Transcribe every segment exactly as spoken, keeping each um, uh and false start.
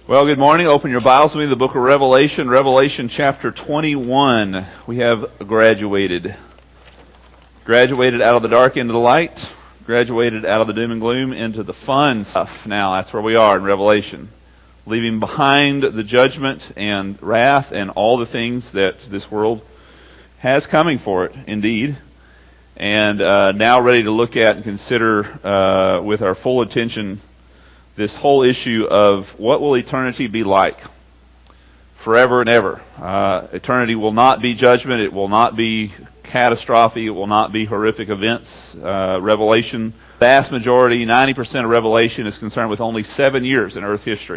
Well, good morning. Open your Bibles with me to the book of Revelation, Revelation chapter twenty-one. We have graduated. Graduated out of the dark into the light. Graduated out of the doom and gloom into the fun stuff. Now, that's where we are in Revelation. Leaving behind the judgment and wrath and all the things that this world has coming for it, indeed. And uh, now ready to look at and consider uh, with our full attention this whole issue of what will eternity be like forever and ever. Uh, eternity will not be judgment. It will not be catastrophe. It will not be horrific events. Uh, Revelation, vast majority, ninety percent of Revelation is concerned with only seven years in earth history.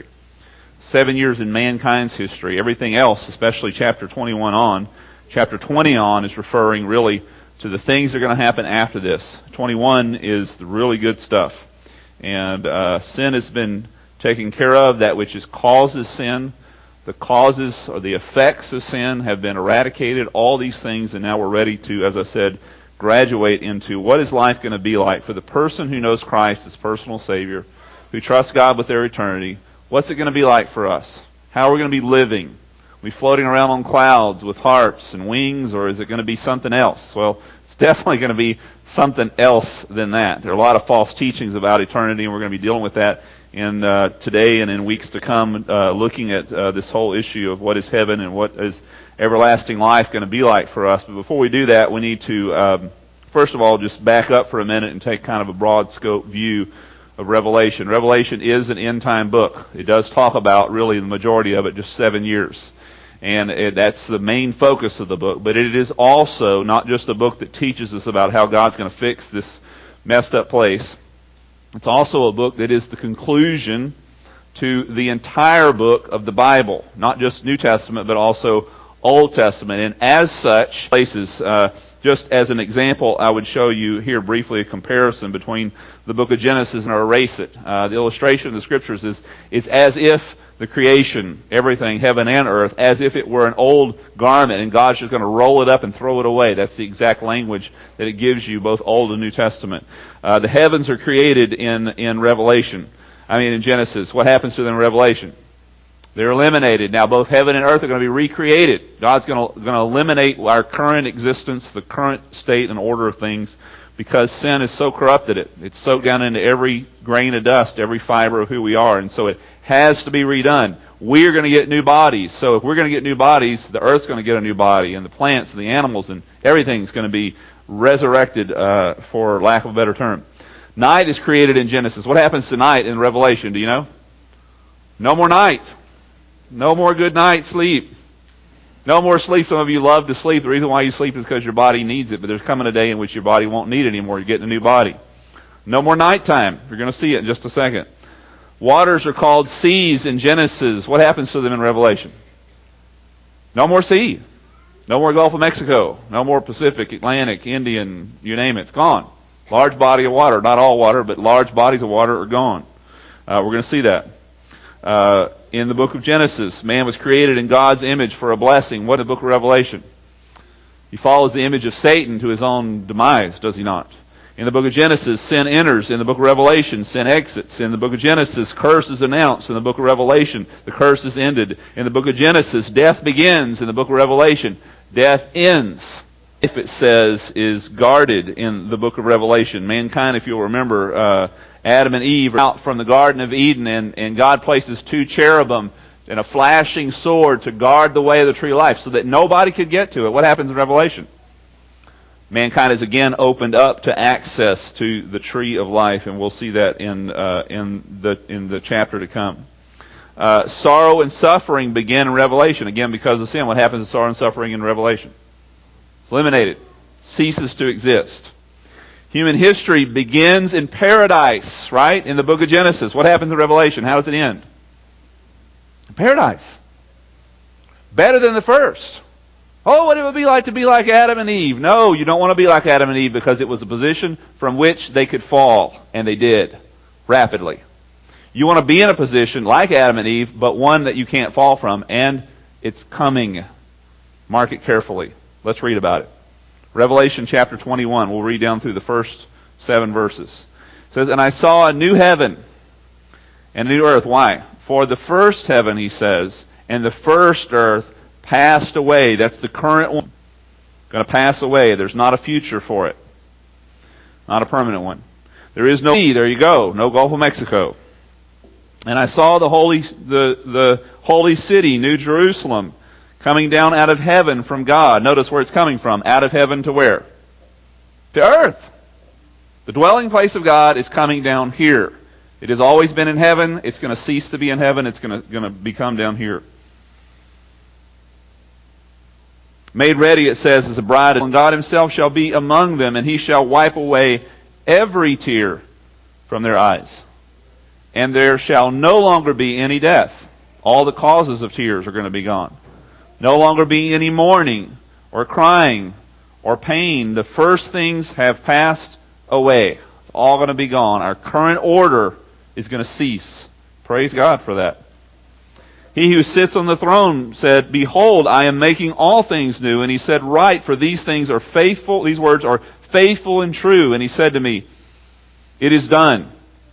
Seven years in mankind's history. Everything else, especially chapter twenty-one on, chapter twenty on is referring really to the things that are going to happen after this. twenty-one is the really good stuff. And uh, sin has been taken care of. That which is causes sin, the causes or the effects of sin have been eradicated. All these things, and now we're ready to, as I said, graduate into what is life going to be like for the person who knows Christ as personal Savior, who trusts God with their eternity. What's it going to be like for us? How are we going to be living? Are we floating around on clouds with harps and wings, or is it going to be something else? Well, it's definitely going to be something else than that. There are a lot of false teachings about eternity, and we're going to be dealing with that in uh, today and in weeks to come, uh, looking at uh, this whole issue of what is heaven and what is everlasting life going to be like for us. But before we do that, we need to, um, first of all, just back up for a minute and take kind of a broad scope view of Revelation. Revelation is an end-time book. It does talk about, really, the majority of it, just seven years. And it, that's the main focus of the book. But it is also not just a book that teaches us about how God's going to fix this messed up place. It's also a book that is the conclusion to the entire book of the Bible. Not just New Testament, but also Old Testament. And as such, places, uh, just as an example, I would show you here briefly a comparison between the book of Genesis and I'll erase it. Uh, the illustration of the Scriptures is, is as if the creation, everything, heaven and earth, as if it were an old garment and God's just going to roll it up and throw it away. That's the exact language that it gives you, both Old and New Testament. Uh, the heavens are created in, in Revelation. I mean in Genesis. What happens to them in Revelation? They're eliminated. Now both heaven and earth are going to be recreated. God's going to, going to eliminate our current existence, the current state and order of things, because sin has so corrupted it. It's soaked down into every grain of dust, every fiber of who we are, and so it has to be redone. We're going to get new bodies. So if we're going to get new bodies, the earth's going to get a new body, and the plants and the animals and everything's going to be resurrected, uh, for lack of a better term. Night is created in Genesis. What happens to night in Revelation? Do you know? No more night. No more good night sleep. No more sleep. Some of you love to sleep. The reason why you sleep is because your body needs it, but there's coming a day in which your body won't need it anymore. You're getting a new body. No more nighttime. You're going to see it in just a second. Waters are called seas in Genesis. What happens to them in Revelation? No more sea. No more Gulf of Mexico. No more Pacific, Atlantic, Indian, you name it. It's gone. Large body of water. Not all water, but large bodies of water are gone. Uh, we're going to see that. Uh, in the book of Genesis, man was created in God's image for a blessing. What in the book of Revelation? He follows the image of Satan to his own demise, does he not? In the book of Genesis, sin enters. In the book of Revelation, sin exits. In the book of Genesis, curse is announced. In the book of Revelation, the curse is ended. In the book of Genesis, death begins. In the book of Revelation, death ends. If it says, is guarded in the book of Revelation. Mankind, if you'll remember, uh, Adam and Eve are out from the Garden of Eden, and, and God places two cherubim and a flashing sword to guard the way of the tree of life so that nobody could get to it. What happens in Revelation? Mankind is again opened up to access to the tree of life, and we'll see that in uh, in the in the chapter to come. Uh, sorrow and suffering begin in Revelation again because of sin. What happens to sorrow and suffering in Revelation? It's eliminated, ceases to exist. Human history begins in paradise, right? In the book of Genesis. What happens in Revelation? How does it end? Paradise. Better than the first. Oh, what it would be like to be like Adam and Eve. No, you don't want to be like Adam and Eve because it was a position from which they could fall. And they did. Rapidly. You want to be in a position like Adam and Eve, but one that you can't fall from. And it's coming. Mark it carefully. Let's read about it. Revelation chapter twenty-one. We'll read down through the first seven verses. It says, "And I saw a new heaven and a new earth. Why? For the first heaven, he says, and the first earth passed away. That's the current one. Going to pass away. There's not a future for it. Not a permanent one. There is no sea. There you go. No Gulf of Mexico. And I saw the holy, the, the holy city, New Jerusalem, coming down out of heaven from God. Notice where it's coming from. Out of heaven to where? To earth. The dwelling place of God is coming down here. It has always been in heaven. It's going to cease to be in heaven. It's going to, going to become down here. Made ready, it says, as a bride, and God himself shall be among them, and he shall wipe away every tear from their eyes. And there shall no longer be any death. All the causes of tears are going to be gone. No longer be any mourning, or crying, or pain. The first things have passed away. It's all going to be gone. Our current order is going to cease. Praise God for that. He who sits on the throne said, Behold, I am making all things new. And he said, Write, for these things are faithful. These words are faithful and true. And he said to me, It is done.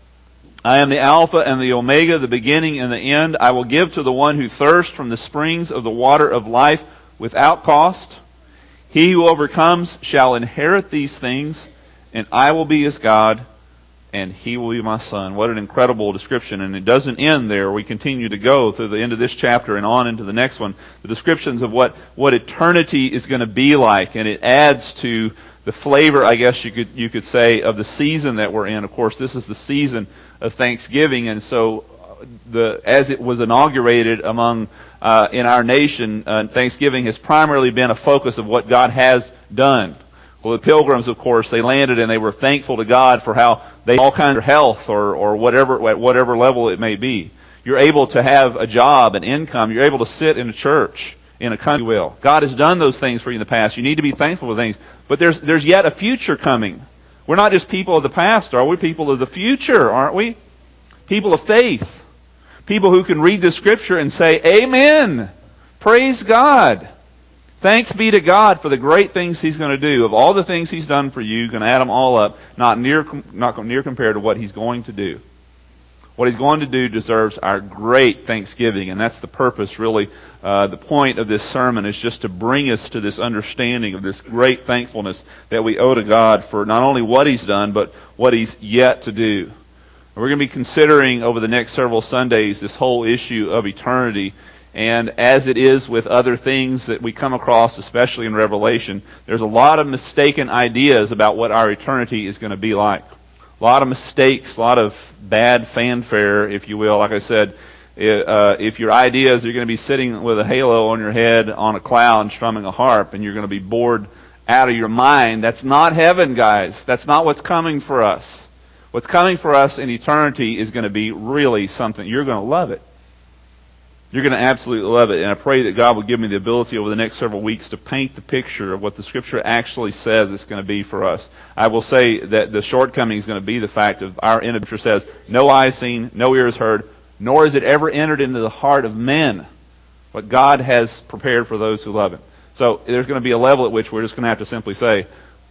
I am the Alpha and the Omega, the beginning and the end. I will give to the one who thirsts from the springs of the water of life without cost. He who overcomes shall inherit these things, and I will be his God, and he will be my son. What an incredible description. And it doesn't end there. We continue to go through the end of this chapter and on into the next one. The descriptions of what, what eternity is going to be like. And it adds to the flavor, I guess you could, you could say, of the season that we're in. Of course, this is the season of Thanksgiving. And so the, as it was inaugurated among, uh, in our nation, uh, Thanksgiving has primarily been a focus of what God has done. Well, the pilgrims, of course, they landed and they were thankful to God for how they all kinds of health or, or whatever, at whatever level it may be. You're able to have a job, an income. You're able to sit in a church, in a country will. God has done those things for you in the past. You need to be thankful for things. But there's, there's yet a future coming. We're not just people of the past, are we? People of the future, aren't we? People of faith. People who can read the Scripture and say, Amen. Praise God. Thanks be to God for the great things he's going to do. Of all the things he's done for you, going to add them all up, not near, not near compared to what he's going to do. What he's going to do deserves our great thanksgiving, and that's the purpose, really. Uh, the point of this sermon is just to bring us to this understanding of this great thankfulness that we owe to God for not only what he's done, but what he's yet to do. We're going to be considering over the next several Sundays this whole issue of eternity. And as it is with other things that we come across, especially in Revelation, there's a lot of mistaken ideas about what our eternity is going to be like. A lot of mistakes, a lot of bad fanfare, if you will. Like I said, uh, if your idea is you're going to be sitting with a halo on your head on a cloud strumming a harp and you're going to be bored out of your mind, that's not heaven, guys. That's not what's coming for us. What's coming for us in eternity is going to be really something. You're going to love it. You're going to absolutely love it. And I pray that God will give me the ability over the next several weeks to paint the picture of what the Scripture actually says it's going to be for us. I will say that the shortcoming is going to be the fact of our end of Scripture says, no eye seen, no ears heard, nor is it ever entered into the heart of men what God has prepared for those who love him. So there's going to be a level at which we're just going to have to simply say,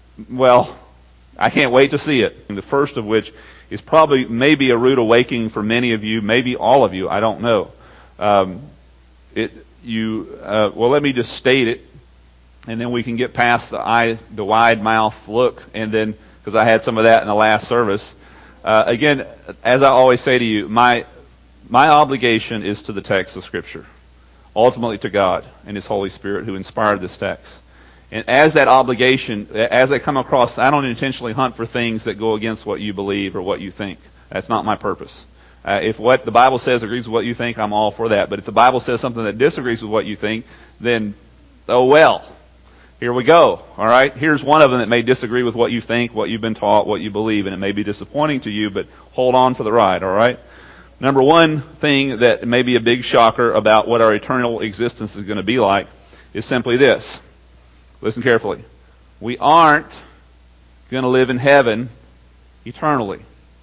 well, I can't wait to see it. And the first of which is probably maybe a rude awakening for many of you, maybe all of you, I don't know. Um, it, you, uh, well, let me just state it, and then we can get past the eye, the wide mouth look, and then, because I had some of that in the last service. Uh, again, as I always say to you, my, my obligation is to the text of Scripture, ultimately to God and His Holy Spirit who inspired this text. And as that obligation, as I come across, I don't intentionally hunt for things that go against what you believe or what you think. That's not my purpose. Uh, if what the Bible says agrees with what you think, I'm all for that. But if the Bible says something that disagrees with what you think, then, oh well. Here we go. All right? Here's one of them that may disagree with what you think, what you've been taught, what you believe, and it may be disappointing to you, but hold on for the ride, all right? Number one thing that may be a big shocker about what our eternal existence is going to be like is simply this. Listen carefully. We aren't going to live in heaven eternally.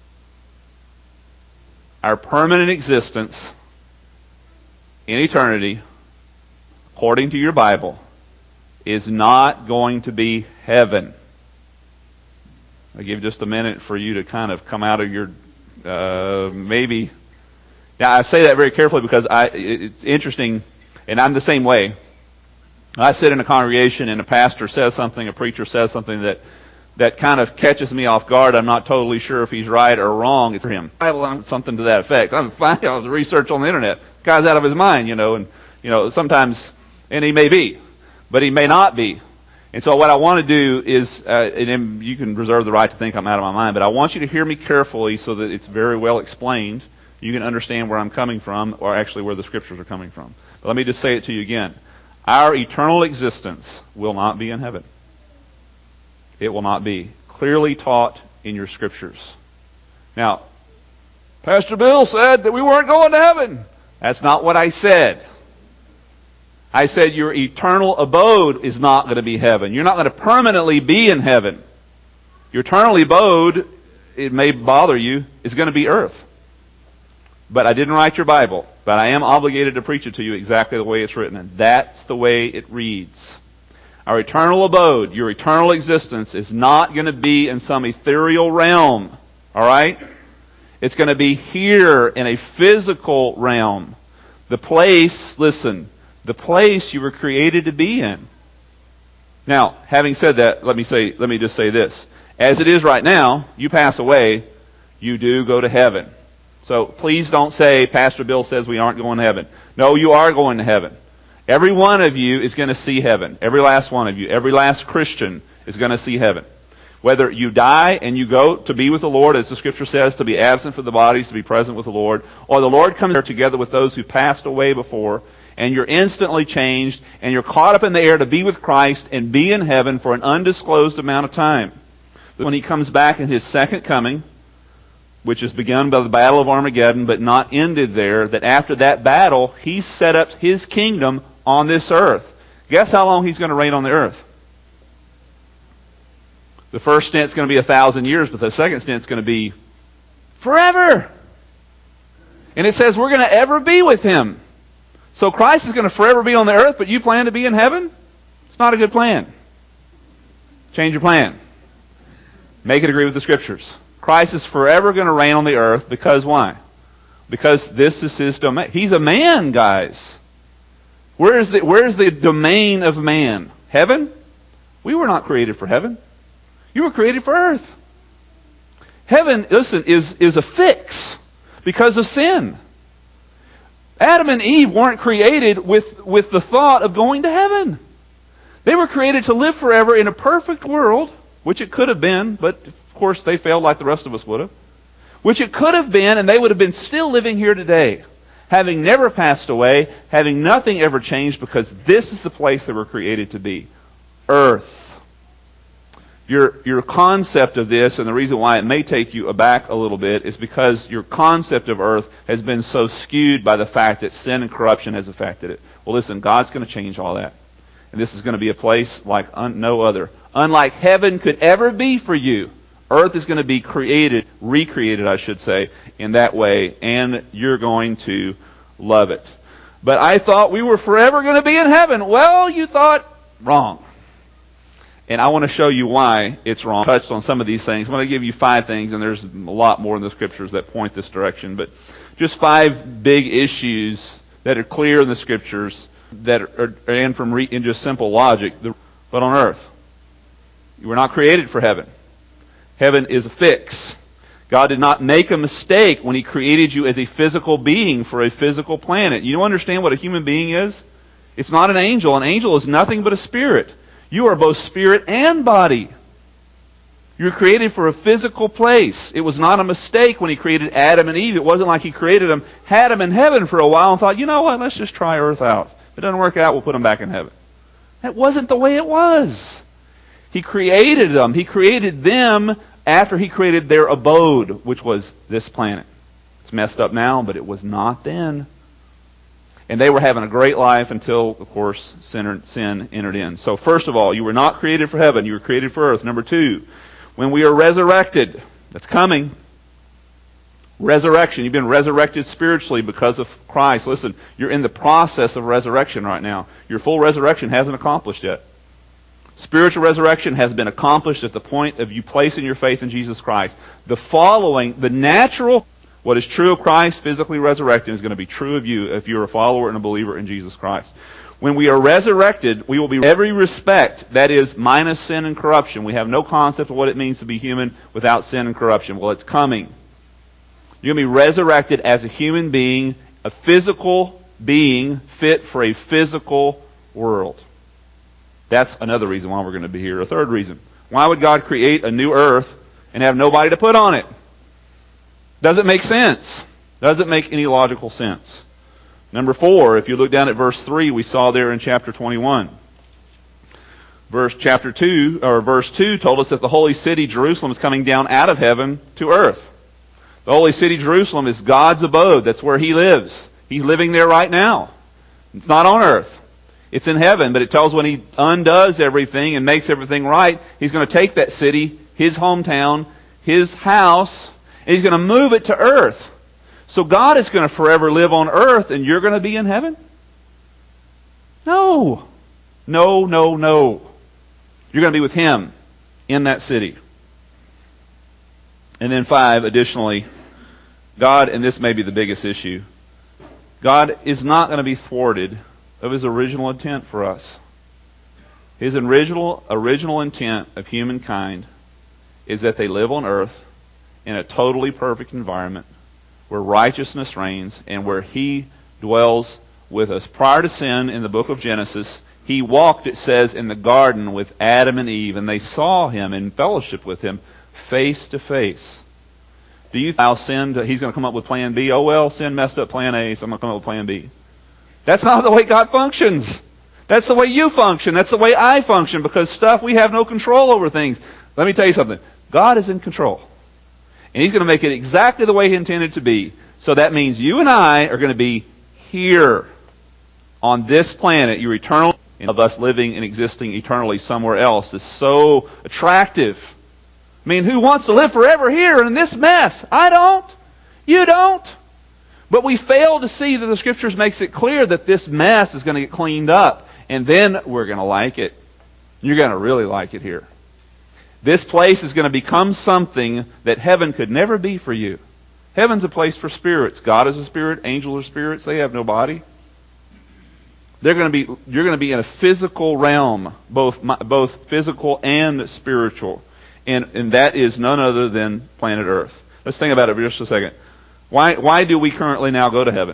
Our permanent existence in eternity, according to your Bible, is not going to be heaven. I'll give just a minute for you to kind of come out of your, uh, maybe Now, I say that very carefully because I, it's interesting, and I'm the same way. I sit in a congregation and a pastor says something, a preacher says something that, that kind of catches me off guard. I'm not totally sure if he's right or wrong. It's for him. Bible, something to that effect. I'm finding out the research on the internet. The guy's out of his mind, you know, and, you know, sometimes, and he may be, but he may not be. And so what I want to do is, uh, and you can reserve the right to think I'm out of my mind, but I want you to hear me carefully so that it's very well explained. You can understand where I'm coming from, or actually where the Scriptures are coming from. But let me just say it to you again. Our eternal existence will not be in heaven. It will not be. Clearly taught in your Scriptures. Now, Pastor Bill said that we weren't going to heaven. That's not what I said. I said your eternal abode is not going to be heaven. You're not going to permanently be in heaven. Your eternal abode, it may bother you, is going to be earth. But I didn't write your Bible, but I am obligated to preach it to you exactly the way it's written, and that's the way it reads. Our eternal abode, your eternal existence, is not going to be in some ethereal realm, all right? It's going to be here in a physical realm. The place, listen, the place you were created to be in. Now, having said that, let me say, let me just say this. As it is right now, you pass away, you do go to heaven. So please don't say, Pastor Bill says we aren't going to heaven. No, you are going to heaven. Every one of you is going to see heaven. Every last one of you. Every last Christian is going to see heaven. Whether you die and you go to be with the Lord, as the Scripture says, to be absent from the bodies, to be present with the Lord, or the Lord comes there together with those who passed away before, and you're instantly changed, and you're caught up in the air to be with Christ and be in heaven for an undisclosed amount of time. When He comes back in His second coming, which is begun by the Battle of Armageddon, but not ended there, that after that battle, He set up His kingdom on this earth. Guess how long He's going to reign on the earth? The first stint's going to be a thousand years, but the second stint's going to be forever. And it says we're going to ever be with Him. So Christ is going to forever be on the earth, but you plan to be in heaven? It's not a good plan. Change your plan. Make it agree with the Scriptures. Christ is forever going to reign on the earth because why? Because this is His domain. He's a man, guys. Where is the, where is the domain of man? Heaven? We were not created for heaven. You were created for earth. Heaven, listen, is, is a fix because of sin. Adam and Eve weren't created with, with the thought of going to heaven. They were created to live forever in a perfect world, which it could have been, but of course they failed like the rest of us would have. Which it could have been, and they would have been still living here today, having never passed away, having nothing ever changed, because this is the place they were created to be. Earth. Your, your concept of this, and the reason why it may take you aback a little bit, is because your concept of earth has been so skewed by the fact that sin and corruption has affected it. Well, listen, God's going to change all that. And this is going to be a place like un- no other. Unlike heaven could ever be for you, earth is going to be created, recreated, I should say, in that way, and you're going to love it. But I thought we were forever going to be in heaven. Well, you thought wrong. And I want to show you why it's wrong. I touched on some of these things. I'm going to give you five things, and there's a lot more in the Scriptures that point this direction. But just five big issues that are clear in the Scriptures that are, are in from re, in just simple logic. But on earth, you were not created for heaven. Heaven is a fix. God did not make a mistake when He created you as a physical being for a physical planet. You don't understand what a human being is? It's not an angel. An angel is nothing but a spirit. You are both spirit and body. You were created for a physical place. It was not a mistake when He created Adam and Eve. It wasn't like He created them, had them in heaven for a while and thought, you know what, let's just try earth out. If it doesn't work out, we'll put them back in heaven. That wasn't the way it was. He created them. He created them after He created their abode, which was this planet. It's messed up now, but it was not then. And they were having a great life until, of course, sin, sin entered in. So first of all, you were not created for heaven. You were created for earth. Number two, when we are resurrected, that's coming. Resurrection. You've been resurrected spiritually because of Christ. Listen, you're in the process of resurrection right now. Your full resurrection hasn't accomplished yet. Spiritual resurrection has been accomplished at the point of you placing your faith in Jesus Christ. The following, the natural What is true of Christ, physically resurrected, is going to be true of you if you're a follower and a believer in Jesus Christ. When we are resurrected, we will be in every respect, that is, minus sin and corruption. We have no concept of what it means to be human without sin and corruption. Well, it's coming. You're going to be resurrected as a human being, a physical being fit for a physical world. That's another reason why we're going to be here. A third reason. Why would God create a new earth and have nobody to put on it? Doesn't make sense. Doesn't make any logical sense. Number four, if you look down at verse three, we saw there in chapter twenty-one. Verse chapter two, or verse two told us that the holy city, Jerusalem, is coming down out of heaven to earth. The holy city, Jerusalem, is God's abode. That's where He lives. He's living there right now. It's not on earth. It's in heaven, but it tells when He undoes everything and makes everything right, He's going to take that city, His hometown, His house, and He's going to move it to earth. So God is going to forever live on earth and you're going to be in heaven? No. No, no, no. You're going to be with Him in that city. And then five, additionally, God, and this may be the biggest issue, God is not going to be thwarted of His original intent for us. His original, original intent of humankind is that they live on earth in a totally perfect environment where righteousness reigns and where He dwells with us. Prior to sin, in the book of Genesis, He walked, it says, in the garden with Adam and Eve, and they saw Him in fellowship with Him face to face. Do you think sin, He's going to come up with plan B? Oh, well, sin messed up plan A, so I'm going to come up with plan B. That's not the way God functions. That's the way you function. That's the way I function, because stuff, we have no control over things. Let me tell you something. God is in control. And He's going to make it exactly the way He intended it to be. So that means you and I are going to be here on this planet. Your eternal of us living and existing eternally somewhere else is so attractive. I mean, who wants to live forever here in this mess? I don't. You don't. But we fail to see that the Scriptures makes it clear that this mess is going to get cleaned up. And then we're going to like it. You're going to really like it here. This place is going to become something that heaven could never be for you. Heaven's a place for spirits. God is a spirit. Angels are spirits. They have no body. They're going to be. You're going to be in a physical realm, both both physical and spiritual, and and that is none other than planet Earth. Let's think about it for just a second. Why why do we currently now go to heaven?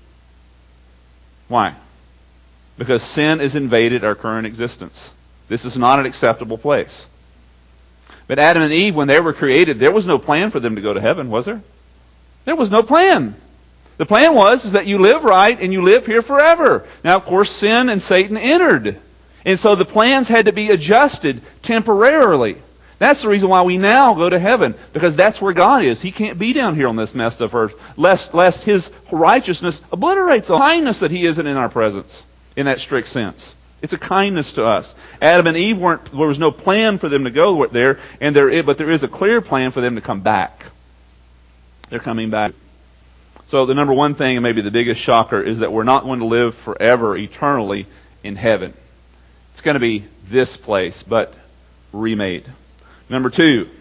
Why? Because sin has invaded our current existence. This is not an acceptable place. But Adam and Eve, when they were created, there was no plan for them to go to heaven, was there? There was no plan. The plan was is that you live right and you live here forever. Now, of course, sin and Satan entered. And so the plans had to be adjusted temporarily. That's the reason why we now go to heaven, because that's where God is. He can't be down here on this messed up earth, lest, lest His righteousness obliterates the kindness that He isn't in our presence, in that strict sense. It's a kindness to us. Adam and Eve weren't, there was no plan for them to go there, and there, but there is a clear plan for them to come back. They're coming back. So the number one thing, and maybe the biggest shocker, is that we're not going to live forever, eternally, in heaven. It's going to be this place, but remade. Number two,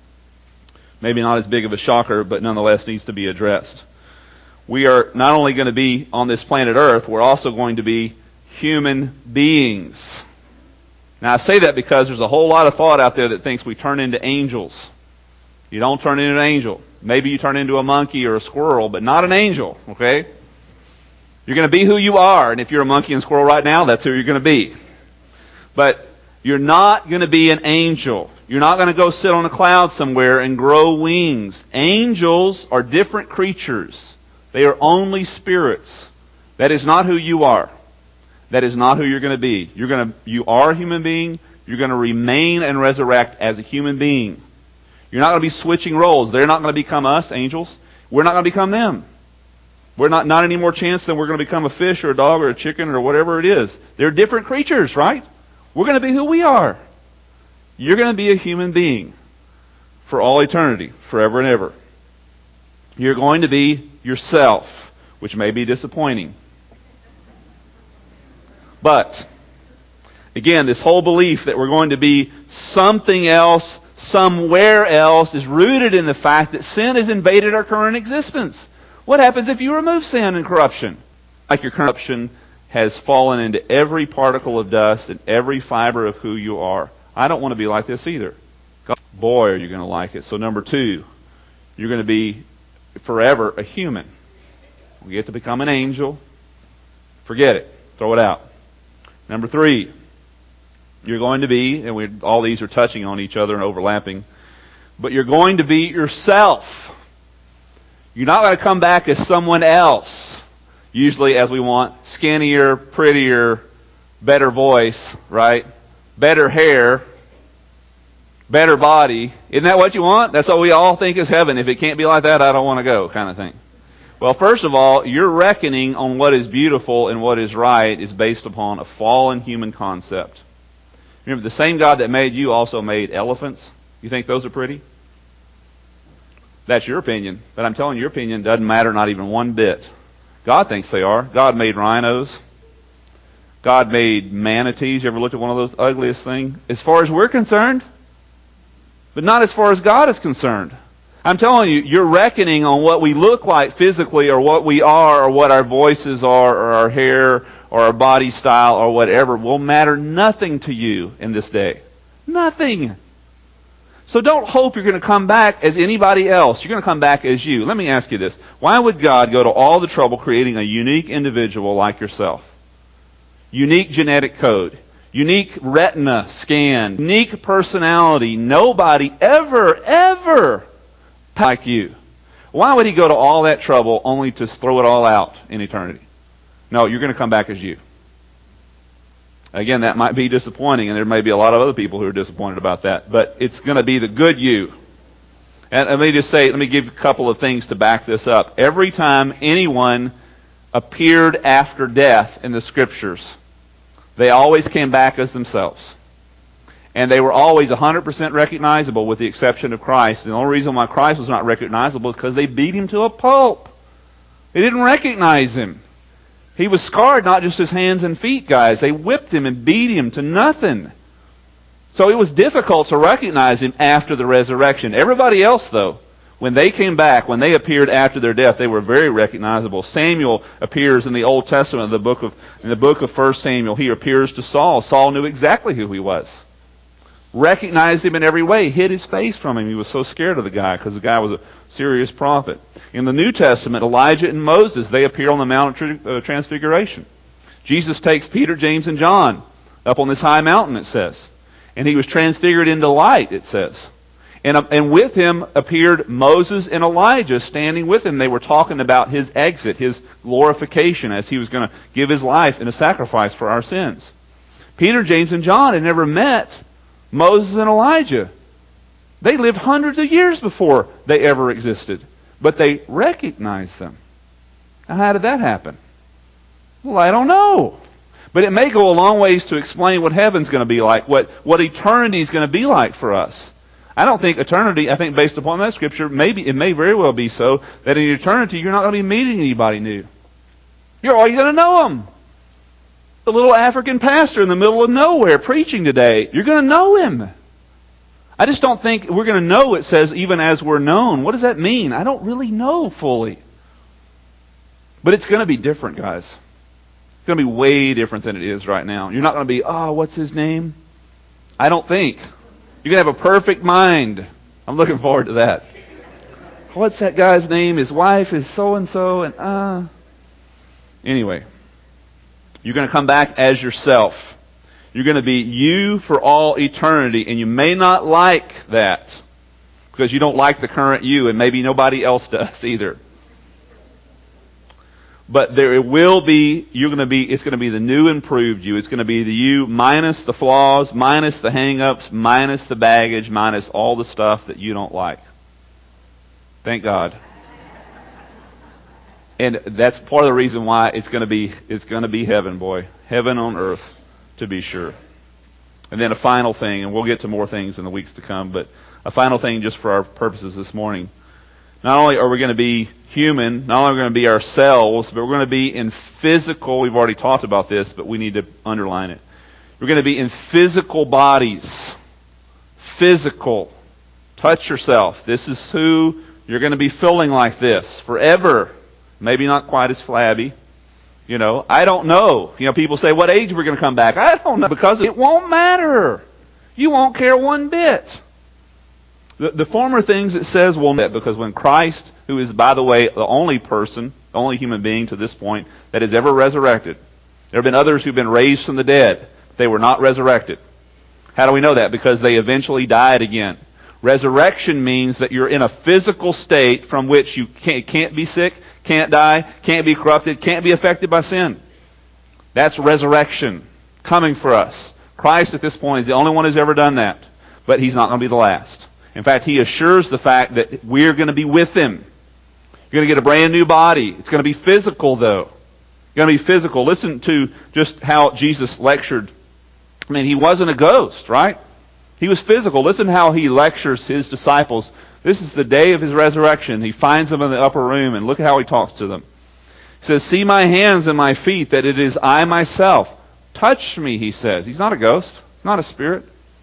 maybe not as big of a shocker, but nonetheless needs to be addressed. We are not only going to be on this planet Earth, we're also going to be human beings. Now I say that because there's a whole lot of thought out there that thinks we turn into angels. You don't turn into an angel. Maybe you turn into a monkey or a squirrel, but not an angel, okay? You're going to be who you are, and if you're a monkey and squirrel right now, that's who you're going to be. But you're not going to be an angel. You're not going to go sit on a cloud somewhere and grow wings. Angels are different creatures. They are only spirits. That is not who you are. That is not who you're going to be. You're going to, you are a human being. You're going to remain and resurrect as a human being. You're not going to be switching roles. They're not going to become us, angels. We're not going to become them. We're not, not any more chance than we're going to become a fish or a dog or a chicken or whatever it is. They're different creatures, right? We're going to be who we are. You're going to be a human being for all eternity, forever and ever. You're going to be yourself, which may be disappointing. But, again, this whole belief that we're going to be something else, somewhere else is rooted in the fact that sin has invaded our current existence. What happens if you remove sin and corruption? Like your corruption has fallen into every particle of dust and every fiber of who you are. I don't want to be like this either. God, boy, are you going to like it. So number two, you're going to be forever a human. We get to become an angel. Forget it. Throw it out. Number three, you're going to be, and we, all these are touching on each other and overlapping, but you're going to be yourself. You're not going to come back as someone else. Usually, as we want, skinnier, prettier, better voice, right? Better hair, better body. Isn't that what you want? That's what we all think is heaven. If it can't be like that, I don't want to go, kind of thing. Well, first of all, your reckoning on what is beautiful and what is right is based upon a fallen human concept. Remember, the same God that made you also made elephants. You think those are pretty? That's your opinion. But I'm telling you, your opinion doesn't matter not even one bit. God thinks they are. God made rhinos. God made manatees. You ever looked at one of those ugliest things? As far as we're concerned, but not as far as God is concerned. I'm telling you, you're reckoning on what we look like physically or what we are or what our voices are or our hair or our body style or whatever will matter nothing to you in this day. Nothing. So don't hope you're going to come back as anybody else. You're going to come back as you. Let me ask you this. Why would God go to all the trouble creating a unique individual like yourself? Unique genetic code. Unique retina scan. Unique personality. Nobody ever, ever like you. Why would he go to all that trouble only to throw it all out in eternity? No, you're going to come back as you. Again, that might be disappointing, and there may be a lot of other people who are disappointed about that, but it's going to be the good you. And let me just say, let me give you a couple of things to back this up. Every time anyone appeared after death in the Scriptures, they always came back as themselves. And they were always one hundred percent recognizable with the exception of Christ. And the only reason why Christ was not recognizable is because they beat him to a pulp. They didn't recognize him. He was scarred, not just his hands and feet, guys. They whipped him and beat him to nothing. So it was difficult to recognize him after the resurrection. Everybody else, though, when they came back, when they appeared after their death, they were very recognizable. Samuel appears in the Old Testament, in the book of, in the book of First Samuel. He appears to Saul. Saul knew exactly who he was. Recognized him in every way, hid his face from him. He was so scared of the guy because the guy was a serious prophet. In the New Testament, Elijah and Moses, they appear on the Mount of Transfiguration. Jesus takes Peter, James, and John up on this high mountain, it says. And he was transfigured into light, it says. And, and with him appeared Moses and Elijah standing with him. They were talking about his exit, his glorification as he was going to give his life in a sacrifice for our sins. Peter, James, and John had never met Moses and Elijah. They lived hundreds of years before they ever existed. But they recognized them. Now, how did that happen? Well, I don't know. But it may go a long ways to explain what heaven's going to be like, what, what eternity is going to be like for us. I don't think eternity, I think based upon that scripture, maybe it may very well be so, that in eternity you're not going to be meeting anybody new. You're already going to know them. The little African pastor in the middle of nowhere preaching today, you're going to know him. I just don't think we're going to know, it says, even as we're known. What does that mean? I don't really know fully. But it's going to be different, guys. It's going to be way different than it is right now. You're not going to be, oh, what's his name? I don't think. You're going to have a perfect mind. I'm looking forward to that. What's that guy's name? His wife is so-and-so, and uh... Anyway, you're going to come back as yourself. You're going to be you for all eternity, and you may not like that because you don't like the current you, and maybe nobody else does either. But there will be, you're going to be, it's going to be the new improved you. It's going to be the you minus the flaws, minus the hang-ups, minus the baggage, minus all the stuff that you don't like. Thank God. And that's part of the reason why it's going to be, it's going to be heaven, boy. Heaven on earth, to be sure. And then a final thing, and we'll get to more things in the weeks to come, but a final thing just for our purposes this morning. Not only are we going to be human, not only are we going to be ourselves, but we're going to be in physical, we've already talked about this, but we need to underline it. We're going to be in physical bodies. Physical. Touch yourself. This is who you're going to be feeling like this forever. Maybe not quite as flabby. You know, I don't know. You know, people say, what age we're going to come back? I don't know, because it won't matter. You won't care one bit. The, the former things it says will not, because when Christ, who is, by the way, the only person, the only human being to this point that has ever resurrected. There have been others who've been raised from the dead. They were not resurrected. How do we know that? Because they eventually died again. Resurrection means that you're in a physical state from which you can't, can't be sick, can't die, can't be corrupted, can't be affected by sin. That's resurrection coming for us. Christ at this point is the only one who's ever done that. But He's not going to be the last. In fact, He assures the fact that we're going to be with Him. You're going to get a brand new body. It's going to be physical, though. It's going to be physical. Listen to just how Jesus lectured. I mean, He wasn't a ghost, right? He was physical. Listen how He lectures His disciples. This is the day of His resurrection. He finds them in the upper room, and look how He talks to them. He says, see my hands and my feet, that it is I myself. Touch me, He says. He's not a ghost, not a spirit.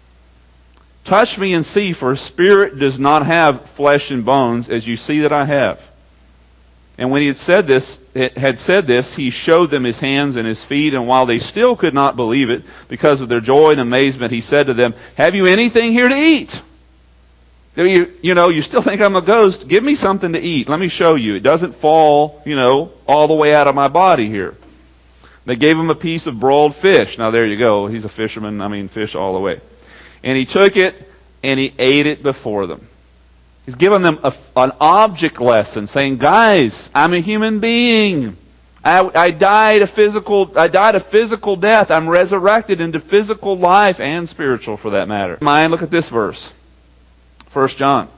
Touch me and see, for a spirit does not have flesh and bones, as you see that I have. And when He had said this, had said this, He showed them His hands and His feet, and while they still could not believe it, because of their joy and amazement, He said to them, have you anything here to eat? You, you know, you still think I'm a ghost? Give me something to eat. Let me show you. It doesn't fall, you know, all the way out of my body here. They gave Him a piece of broiled fish. Now there you go. He's a fisherman. I mean, fish all the way. And He took it and He ate it before them. He's given them a, an object lesson, saying, guys, I'm a human being. I, I died a physical, I died a physical death. I'm resurrected into physical life and spiritual, for that matter. Mind, look at this verse. First John.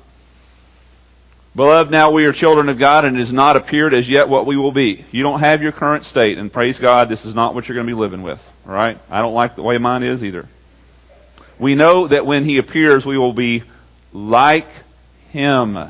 Beloved, now we are children of God, and it has not appeared as yet what we will be. You don't have your current state, and praise God, this is not what you're going to be living with. All right? I don't like the way mine is either. We know that when He appears, we will be like Him.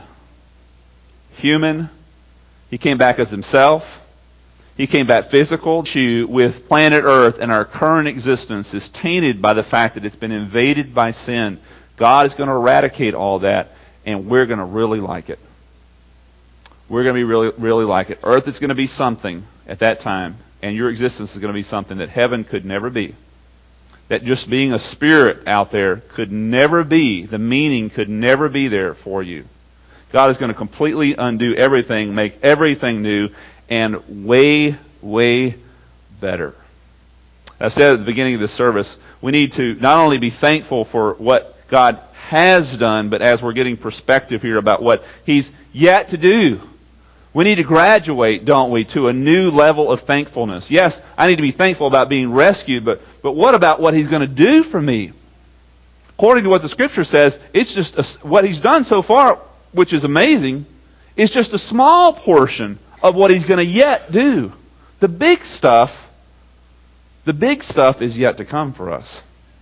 Human. He came back as Himself. He came back physical. With planet Earth and our current existence is tainted by the fact that it's been invaded by sin. God is going to eradicate all that, and we're going to really like it. We're going to be really, really like it. Earth is going to be something at that time, and your existence is going to be something that heaven could never be. That just being a spirit out there could never be, the meaning could never be there for you. God is going to completely undo everything, make everything new, and way, way better. I said at the beginning of this service, we need to not only be thankful for what God has done, but as we're getting perspective here about what He's yet to do. We need to graduate, don't we, to a new level of thankfulness. Yes, I need to be thankful about being rescued, but, but what about what He's going to do for me? According to what the Scripture says, it's just a, what He's done so far, which is amazing, is just a small portion of what He's going to yet do. The big stuff, the big stuff is yet to come for us.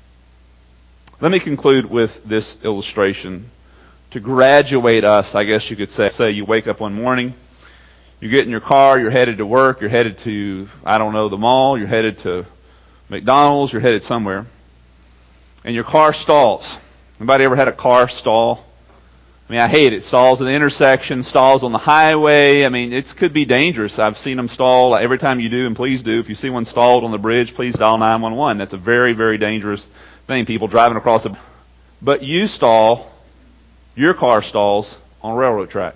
Let me conclude with this illustration. To graduate us, I guess you could say, say you wake up one morning, you get in your car, you're headed to work, you're headed to, I don't know, the mall, you're headed to McDonald's, you're headed somewhere, and your car stalls. Anybody ever had a car stall? I mean, I hate it. Stalls in the intersection, stalls on the highway. I mean, it could be dangerous. I've seen them stall. Every time you do, and please do, if you see one stalled on the bridge, please dial nine one one. That's a very, very dangerous thing. People driving across the... But you stall, your car stalls on a railroad track.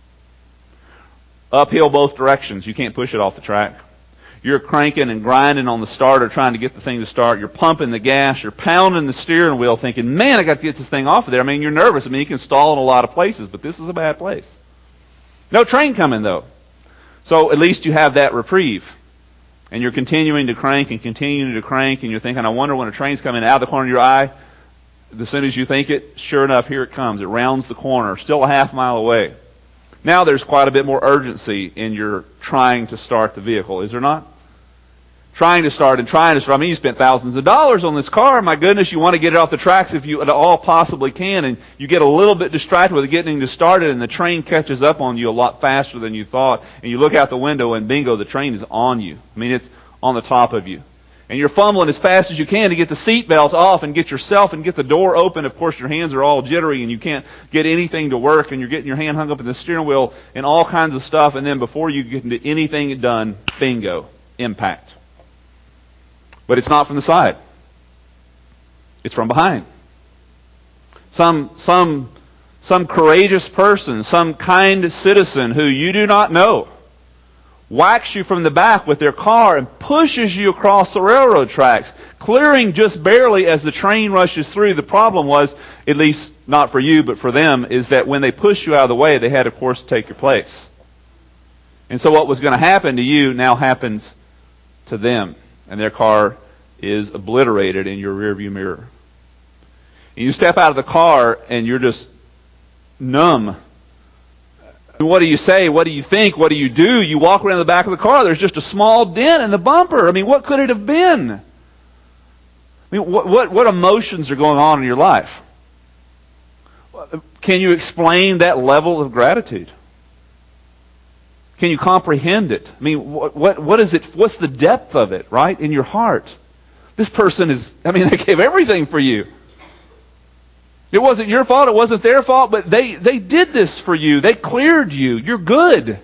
Uphill both directions. You can't push it off the track. You're cranking and grinding on the starter trying to get the thing to start. You're pumping the gas. You're pounding the steering wheel thinking, man, I got to get this thing off of there. I mean, you're nervous. I mean, you can stall in a lot of places, but this is a bad place. No train coming, though. So at least you have that reprieve. And you're continuing to crank and continuing to crank, and you're thinking, I wonder when a train's coming out of the corner of your eye. As soon as you think it, sure enough, here it comes. It rounds the corner, still a half mile away. Now there's quite a bit more urgency in your trying to start the vehicle, is there not? Trying to start and trying to start. I mean, you spent thousands of dollars on this car. My goodness, you want to get it off the tracks if you at all possibly can, and you get a little bit distracted with getting it started, and the train catches up on you a lot faster than you thought, and you look out the window, and bingo, the train is on you. I mean, it's on the top of you. And you're fumbling as fast as you can to get the seatbelt off and get yourself and get the door open. Of course, your hands are all jittery and you can't get anything to work, and you're getting your hand hung up in the steering wheel and all kinds of stuff. And then before you get into anything done, bingo, impact. But it's not from the side. It's from behind. Some, some, some courageous person, some kind citizen who you do not know, whacks you from the back with their car and pushes you across the railroad tracks, clearing just barely as the train rushes through. The problem was, at least not for you, but for them, is that when they pushed you out of the way, they had, of course, to take your place. And so what was going to happen to you now happens to them, and their car is obliterated in your rearview mirror. And you step out of the car and you're just numb. What do you say? What do you think? What do you do? You walk around the back of the car. There's just a small dent in the bumper. I mean, what could it have been? I mean, what, what, what emotions are going on in your life? Can you explain that level of gratitude? Can you comprehend it? I mean, what, what, what is it? What's the depth of it, right, in your heart? This person is, I mean, they gave everything for you. It wasn't your fault, it wasn't their fault, but they, they did this for you. They cleared you. You're good.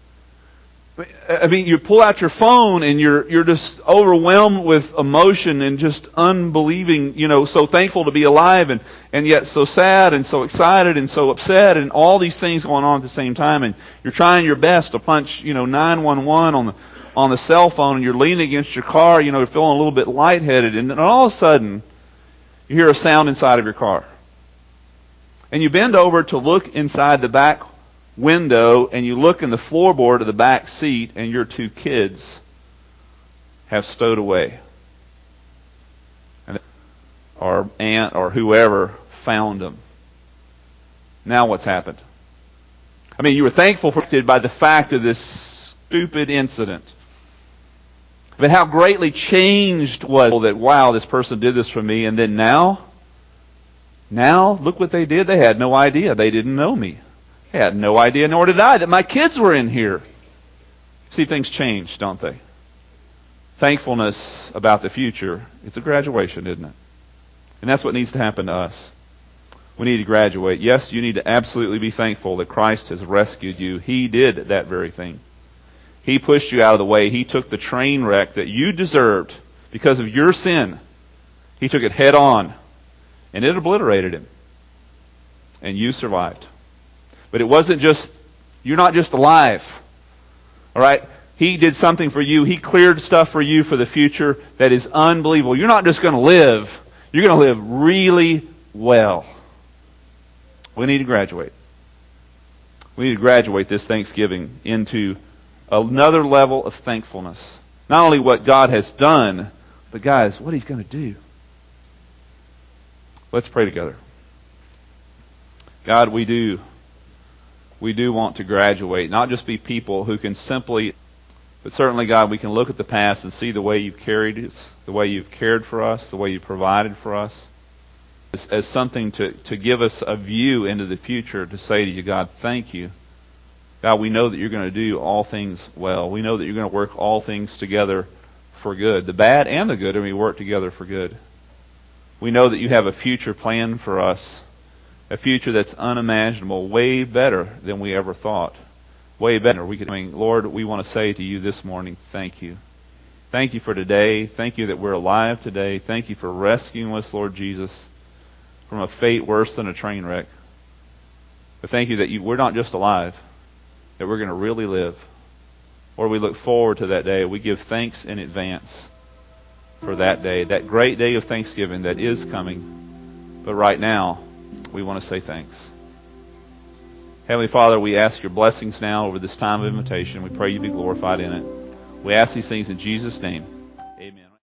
I mean, you pull out your phone and you're you're just overwhelmed with emotion and just unbelieving, you know, so thankful to be alive and, and yet so sad and so excited and so upset and all these things going on at the same time, and you're trying your best to punch, you know, nine one one on the on the cell phone, and you're leaning against your car, you know, you're feeling a little bit lightheaded, and then all of a sudden you hear a sound inside of your car. And you bend over to look inside the back window, and you look in the floorboard of the back seat, and your two kids have stowed away. And our aunt or whoever found them. Now what's happened? I mean, you were thankful for by the fact of this stupid incident. But how greatly changed was that, wow, this person did this for me, and then now... Now, look what they did. They had no idea. They didn't know me. They had no idea, nor did I, that my kids were in here. See, things change, don't they? Thankfulness about the future, it's a graduation, isn't it? And that's what needs to happen to us. We need to graduate. Yes, you need to absolutely be thankful that Christ has rescued you. He did that very thing. He pushed you out of the way. He took the train wreck that you deserved because of your sin. He took it head on. And it obliterated him. And you survived. But it wasn't just, you're not just alive. All right? He did something for you. He cleared stuff for you for the future that is unbelievable. You're not just going to live. You're going to live really well. We need to graduate. We need to graduate this Thanksgiving into another level of thankfulness. Not only what God has done, but guys, what He's going to do. Let's pray together. God, we do, we do want to graduate, not just be people who can simply, but certainly, God, we can look at the past and see the way You've carried us, the way You've cared for us, the way You've provided for us, as, as something to, to give us a view into the future, to say to You, God, thank You. God, we know that You're going to do all things well. We know that You're going to work all things together for good. The bad and the good, and we work together for good. We know that You have a future plan for us, a future that's unimaginable, way better than we ever thought, way better. We could, I mean, Lord, we want to say to You this morning, thank You. Thank You for today. Thank You that we're alive today. Thank You for rescuing us, Lord Jesus, from a fate worse than a train wreck. But thank You that you, we're not just alive, that we're going to really live. Lord, we look forward to that day. We give thanks in advance for that day, that great day of Thanksgiving that is coming. But right now, we want to say thanks. Heavenly Father, we ask Your blessings now over this time of invitation. We pray You be glorified in it. We ask these things in Jesus' name. Amen.